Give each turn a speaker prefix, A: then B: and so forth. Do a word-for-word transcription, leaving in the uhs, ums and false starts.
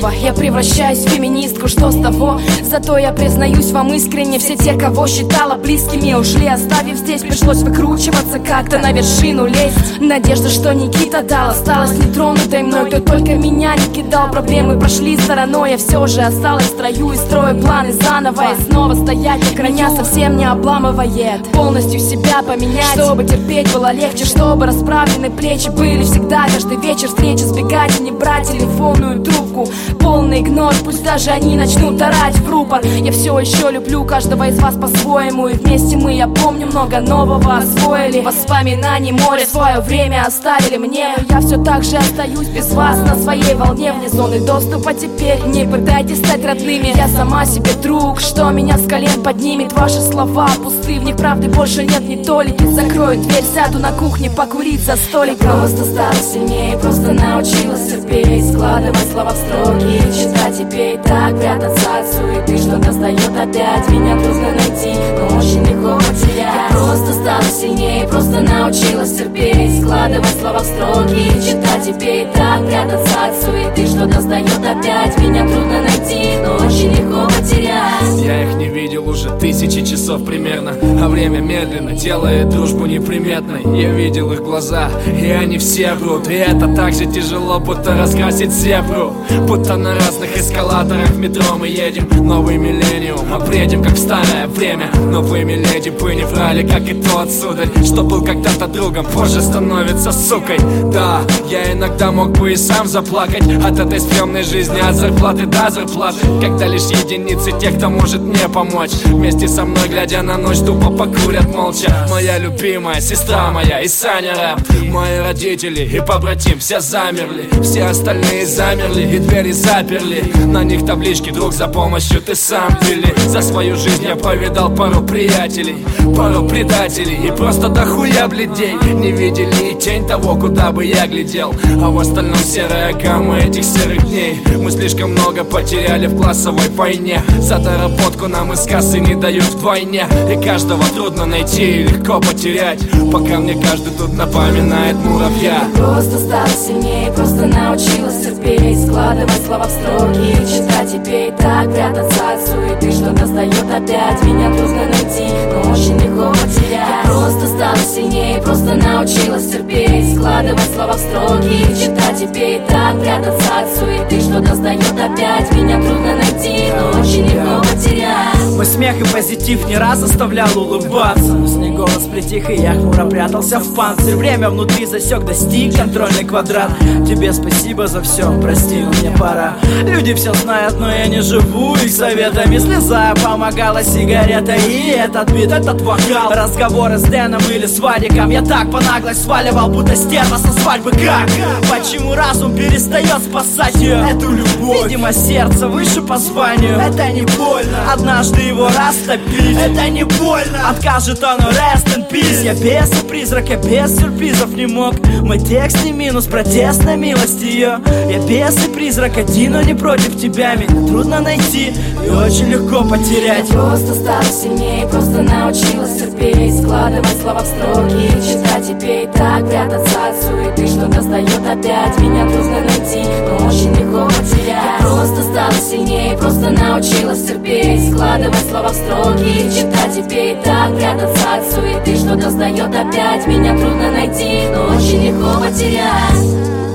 A: снова я превращаюсь в феминистку, что с того? Зато я признаюсь вам искренне, все те, кого считала близкими, ушли, оставив здесь. Пришлось выкручиваться, как-то на вершину лезть. Надежда, что Никита дал, осталась нетронутой мной. Кто только меня не кидал, проблемы прошли стороной. Я все же осталась в строю и строю планы заново. И снова стоять на краю, меня совсем не обламывает. Полностью себя поменять, чтобы терпеть было легче, чтобы расправлены плечи были всегда. Каждый вечер встречи, сбегать и не брать телефонную трубку. Полный игнор, пусть даже они начнут орать в рупор. Я все еще люблю каждого из вас по-своему, и вместе мы, я помню, много нового освоили. Воспоминаний море, свое время оставили мне, но я все так же остаюсь без вас на своей волне. Вне зоны доступа теперь, не пытайтесь стать родными. Я сама себе друг, что меня с колен поднимет. Ваши слова пусты, в них правды больше нет ни толики. Закрою дверь, сяду на кухне покурить за столиком. Просто стала сильнее, просто научилась терпеть, складывать слова в строки, читать тебе и так прятаться от суеты. Что достает опять, меня трудно найти, но очень легко потерять. Я просто стала сильнее, просто научилась терпеть, складывать слова в строки, читать тебе и так прятаться от суеты. Что достает опять, меня трудно найти, но очень легко потерять.
B: Я их не видел уже тысячи часов примерно, а время медленно делает дружбу неприметной. Я видел их глаза, и они все врут, и это так же тяжело, будто раскрасить зебру. Будто на разных эскалаторах в метро мы едем. Новый миллениум, а бредим, как в старое время. Новыми леди бы не врали, как и тот сударь, что был когда-то другом, позже становится сукой. Да, я иногда мог бы и сам заплакать от этой стрёмной жизни, от зарплаты до зарплаты, когда лишь единицы тех, кто может мне помочь. Вместе со мной, глядя на ночь, тупо покурят молча. Моя любимая сестра моя и Саня Рэп, мои родители и побратим все замерли, все остальные замерли и двери заперли. На них таблички «Друг, за помощью ты сам вели». За свою жизнь я повидал пару приятелей, пару предателей и просто дохуя бледей. Не видели и тень того, куда бы я глядел, а в остальном серая гамма этих серых дней. Мы слишком много потеряли в классовой войне, за доработку нам из кассы не дают вдвойне. И каждого трудно найти и легко потерять, пока мне каждый тут напоминает муравья.
A: Я просто стала сильнее, просто научилась терпеть, складывать слова в строки, читать тебе и так прятаться от суеты. Что достает опять, меня трудно найти, но очень легко потерять. Я просто стала сильнее, просто научилась терпеть, складывать слова в строки, читать тебе и так прятаться от суеты. Что достает опять, меня трудно найти, но очень легко потерять.
C: Мой смех и позитив не раз заставлял улыбаться, но с ней голос притих, и я хмуро прятался в панцирь. Время внутри засек, достиг контрольный квадрат. Тебе спасибо за все, прости, но мне пора. Люди все знают, но я не живу их советами. Слезая помогала сигарета и этот бит, этот вокал. Разговоры с Дэном или с Вадиком я так по наглость сваливал, будто стерва со свадьбы. Как? Почему разум перестает спасать ее, эту любовь? Видимо, сердце выше по званию. Это не больно, однажды его растопить. Это не больно, откажет он, rest in peace. Я без призрака, без сюрпризов не мог. Мой текст не минус, протест на милость ее. Я без и призрак один, но не против тебя. Меня трудно найти и очень легко потерять.
A: Я просто стала сильнее, просто научилась терпеть, складывать слова в строки, читать тебе и так прятаться от суеты. Что достает опять, меня трудно найти, но очень легко потерять. Я просто стала сильнее, просто научилась терпеть, складывать слова в строки, читать тебе и так прятаться от суеты. Что достает опять, меня трудно найти, но очень легко потерять.